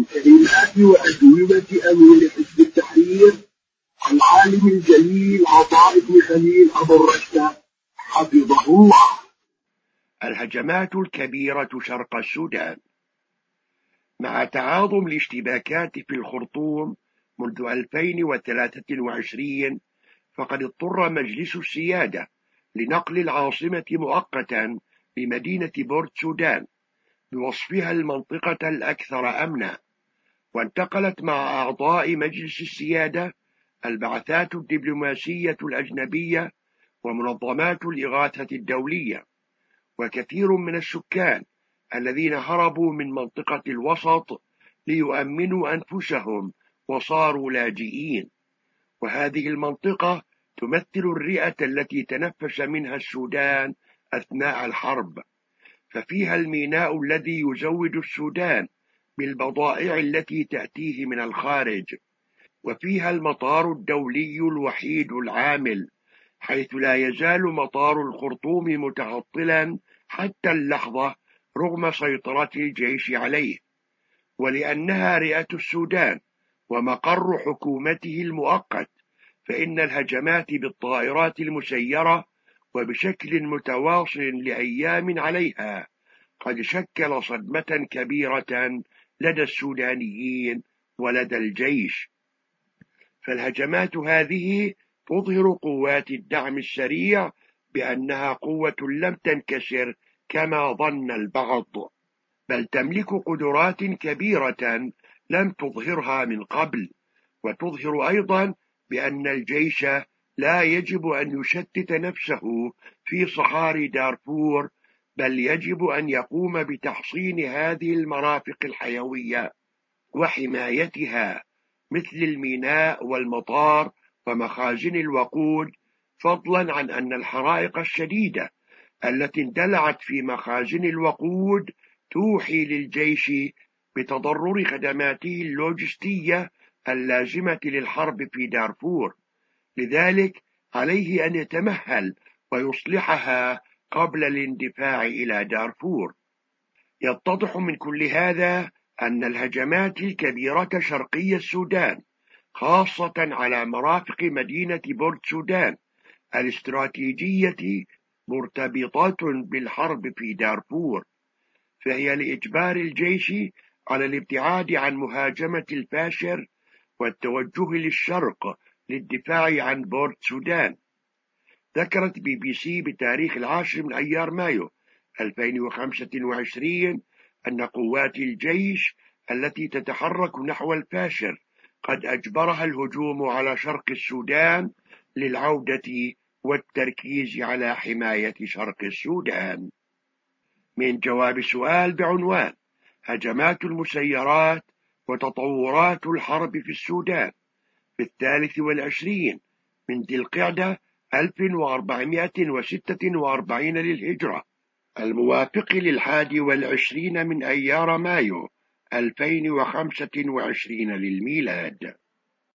من كلمات وأجوبة أمين حزب التحرير العالم الجليل عطاء بن خليل أبو الرشد حفظه الله. الهجمات الكبيرة شرق السودان. مع تعاظم الاشتباكات في الخرطوم منذ 2023، فقد اضطر مجلس السيادة لنقل العاصمة مؤقتا لمدينة بورت سودان بوصفها المنطقة الأكثر أمنا، وانتقلت مع أعضاء مجلس السيادة البعثات الدبلوماسية الأجنبية ومنظمات الإغاثة الدولية، وكثير من السكان الذين هربوا من منطقة الوسط ليؤمنوا أنفسهم وصاروا لاجئين. وهذه المنطقة تمثل الرئة التي تنفس منها السودان أثناء الحرب، ففيها الميناء الذي يزود السودان بالبضائع التي تأتيه من الخارج، وفيها المطار الدولي الوحيد العامل، حيث لا يزال مطار الخرطوم متعطلا حتى اللحظة رغم سيطرة الجيش عليه. ولأنها رئة السودان ومقر حكومته المؤقت، فإن الهجمات بالطائرات المسيرة وبشكل متواصل لأيام عليها قد شكل صدمة كبيرة لدى السودانيين ولدى الجيش. فالهجمات هذه تظهر قوات الدعم السريع بأنها قوة لم تنكسر كما ظن البعض، بل تملك قدرات كبيرة لم تظهرها من قبل، وتظهر أيضا بأن الجيش لا يجب أن يشتت نفسه في صحاري دارفور، بل يجب أن يقوم بتحصين هذه المرافق الحيوية وحمايتها مثل الميناء والمطار ومخازن الوقود، فضلا عن أن الحرائق الشديدة التي اندلعت في مخازن الوقود توحي للجيش بتضرر خدماته اللوجستية اللازمة للحرب في دارفور، لذلك عليه أن يتمهل ويصلحها قبل الاندفاع إلى دارفور. يتضح من كل هذا أن الهجمات الكبيرة شرقي السودان، خاصة على مرافق مدينة بورت سودان الاستراتيجية، مرتبطة بالحرب في دارفور، فهي لإجبار الجيش على الابتعاد عن مهاجمة الفاشر والتوجه للشرق للدفاع عن بورت سودان. ذكرت BBC بتاريخ 10 من أيار مايو 2025 أن قوات الجيش التي تتحرك نحو الفاشر قد أجبرها الهجوم على شرق السودان للعودة والتركيز على حماية شرق السودان. من جواب سؤال بعنوان هجمات المسيرات وتطورات الحرب في السودان في 23 من ذي القعدة 1446 للهجرة، الموافق 21 من أيار مايو 2025 للميلاد.